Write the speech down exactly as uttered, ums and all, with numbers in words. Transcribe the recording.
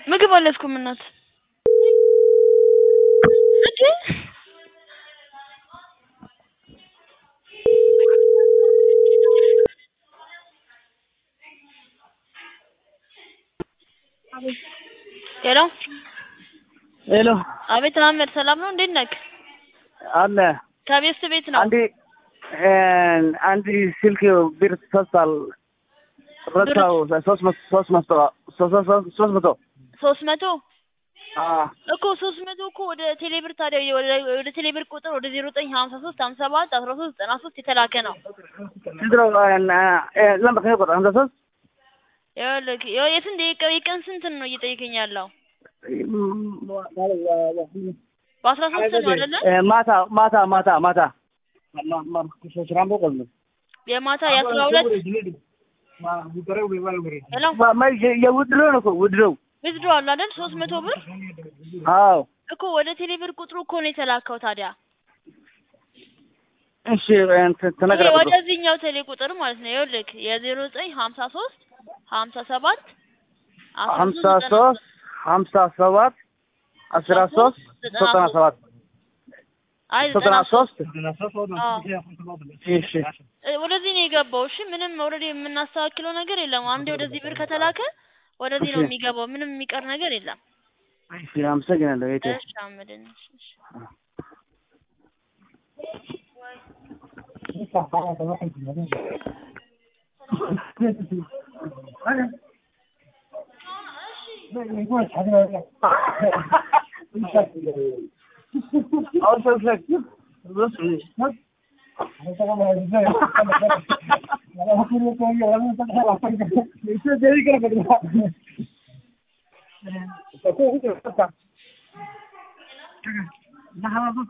ምግብ አለስኩም እናት እጂ ሄሎ ሄሎ አቤት አህመድ ሰላም ነው እንዴት ነህ አለ ከቤት ቤት ነው አንዲ አንዲ ስልክ ቢር ተሳል ረታው ሶስት መቶ ሶስት መቶ ሶስት መቶ ሶስት መቶ አዎ እኮ ሶስት መቶ እኮ ወደ ቴሌብር ታዲያ ወደ ወደ ቴሌብር ቁጥር ወደ ዜሮ ዘጠኝ ሀምሳ ሶስት ሀምሳ ሰባት አስራ ሶስት ዘጠና ሶስት የተላከ ነው ትድረው ለምን ከይቆጥ ሀምሳ ሶስት ያለክ የስንት ደቂቃ የቀን ስንት ነው እየጠየቀኝ ያለው በአስራ ሶስት ነው አይደለ ማታ ማታ ማታ ማታ የማታ የአስራ ሁለት ሄሎ የውድሮ ነው ውድሮ ውድሮ አለ አይደል ሶስት መቶ ብር አዎ እኮ ወደ ቴሌብር ቁጥሩ እኮ ነው የተላከው ታዲያ እሺ ተነገረ ወደዚህኛው ቴሌ ቁጥር ማለት ነው ይኸውልህ የዜሮ ዘጠኝ ሀምሳ ሶስት ሀምሳ ሰባት ሀምሳ ሶስት ሀምሳ ሰባት አስራ ሶስት ዘጠና ሰባት አይ ዘጠና ሶስት እሺ ወደዚህ ነው የገባው እሺ ምንም ኦሬዲ የምናስተካክለው ነገር የለም አንዴ ወደዚህ ብር ከተላከ ወደዚህ ነው የሚገባው ምንም የሚቀር ነገር የለም እሺ አመሰግናለሁ እቴ እሺ አመደን እሺ Nah,